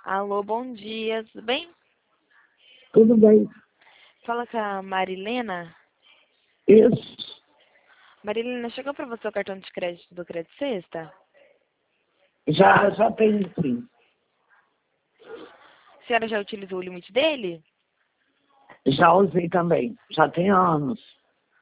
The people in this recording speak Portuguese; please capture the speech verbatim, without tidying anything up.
Alô, bom dia, tudo bem? Tudo bem. Fala com a Marilena. Isso. Marilena, chegou para você o cartão de crédito do Crédito Sexta? Já, já tenho sim. A senhora já utilizou o limite dele? Já usei também. Já tem anos.